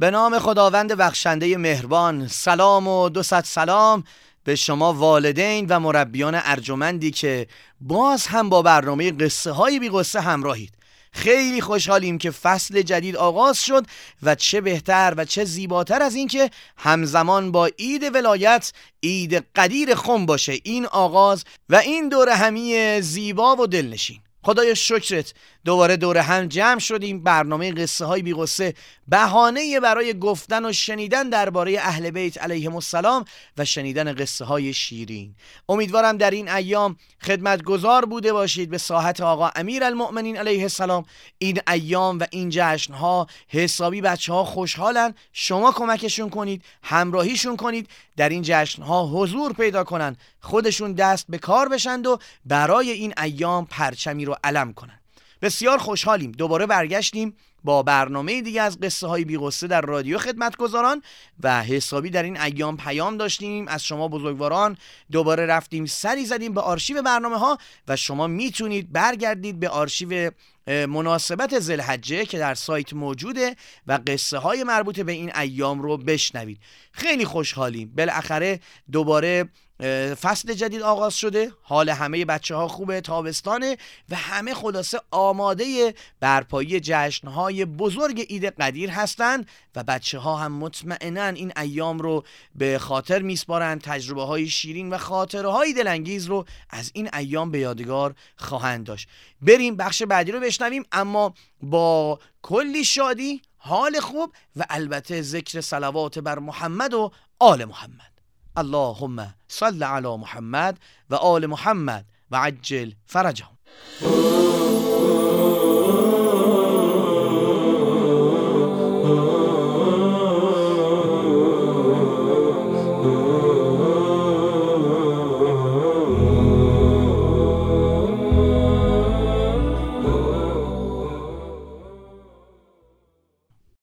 به نام خداوند بخشنده مهربان. سلام و 200 سلام به شما والدین و مربیان ارجمندی که باز هم با برنامه قصه های بی قصه همراهید. خیلی خوشحالیم که فصل جدید آغاز شد و چه بهتر و چه زیباتر از این که همزمان با عید ولایت عید قدیر خم باشه این آغاز و این دوره همی زیبا و دلنشین. خدای شکرت دوباره دور هم جمع شدیم. برنامه قصه های بی قصه بهانه برای گفتن و شنیدن درباره اهل بیت علیهم السلام و شنیدن قصه های شیرین. امیدوارم در این ایام خدمتگزار بوده باشید به ساحت آقا امیرالمؤمنین علیه السلام. این ایام و این جشن ها حسابی بچه ها خوشحالن، شما کمکشون کنید، همراهیشون کنید، در این جشن ها حضور پیدا کنن، خودشون دست به کار بشند و برای این ایام پرچمی رو علم کنن. بسیار خوشحالیم دوباره برگشتیم با برنامه دیگه از قصه های بی قصه در رادیو خدمتگزاران و حسابی در این ایام پیام داشتیم از شما بزرگواران. دوباره رفتیم سری زدیم به آرشیو برنامه ها و شما میتونید برگردید به آرشیو مناسبت ذوالحجه که در سایت موجوده و قصه های مربوط به این ایام رو بشنوید. خیلی خوشحالیم بالاخره دوباره فصل جدید آغاز شده. حال همه بچه ها خوبه، تابستانه و همه خلاصه آماده برپایی جشن های بزرگ عید قدیر هستند و بچه ها هم مطمئناً این ایام رو به خاطر میسپارند، تجربه های شیرین و خاطره های دلانگیز رو از این ایام به یادگار خواهند داشت. بریم بخش بعدی رو بشنویم، اما با کلی شادی، حال خوب و البته ذکر صلوات بر محمد و آل محمد. اللهم صل علی محمد و آل محمد و عجل فرجهم.